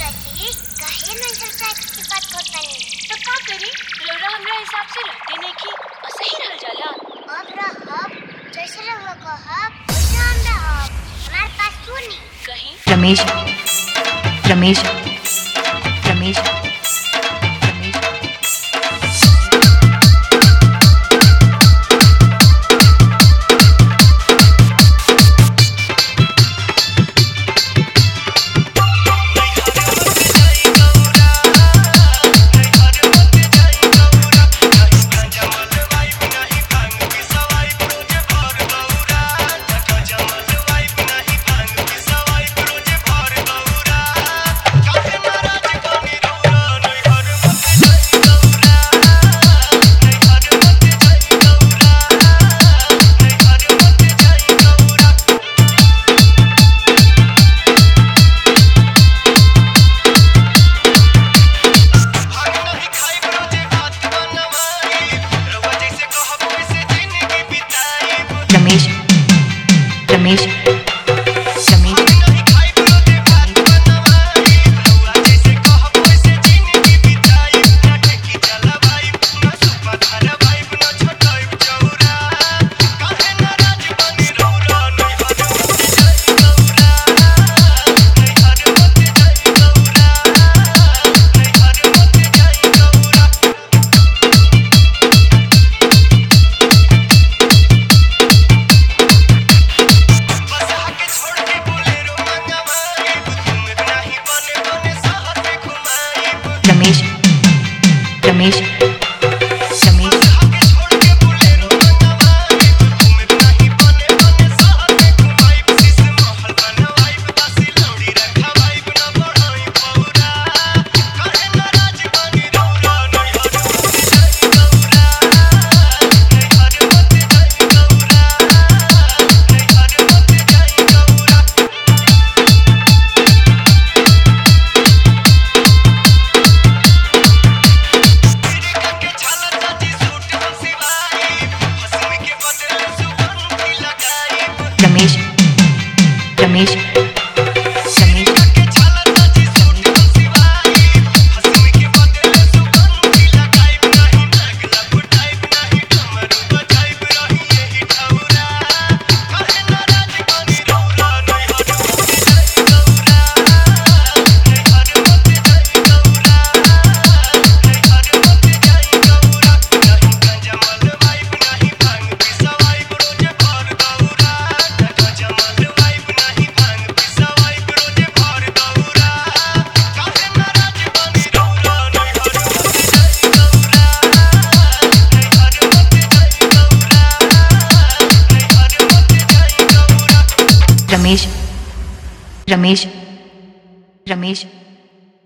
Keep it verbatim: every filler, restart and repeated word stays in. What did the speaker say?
जी काहे नजर टैक्स की बात करतानी तो का करी रउरा हमरा हिसाब से रहते नहीं की और सही रहल जाला। अब रहब जैसे रउआ कहब वैसे हम रहब हमारे पास सुनी कहीं रमेश रमेश रमेश रमेश रमेश रमेश रमेश रमेश रमेश रमेश रमेश रमेश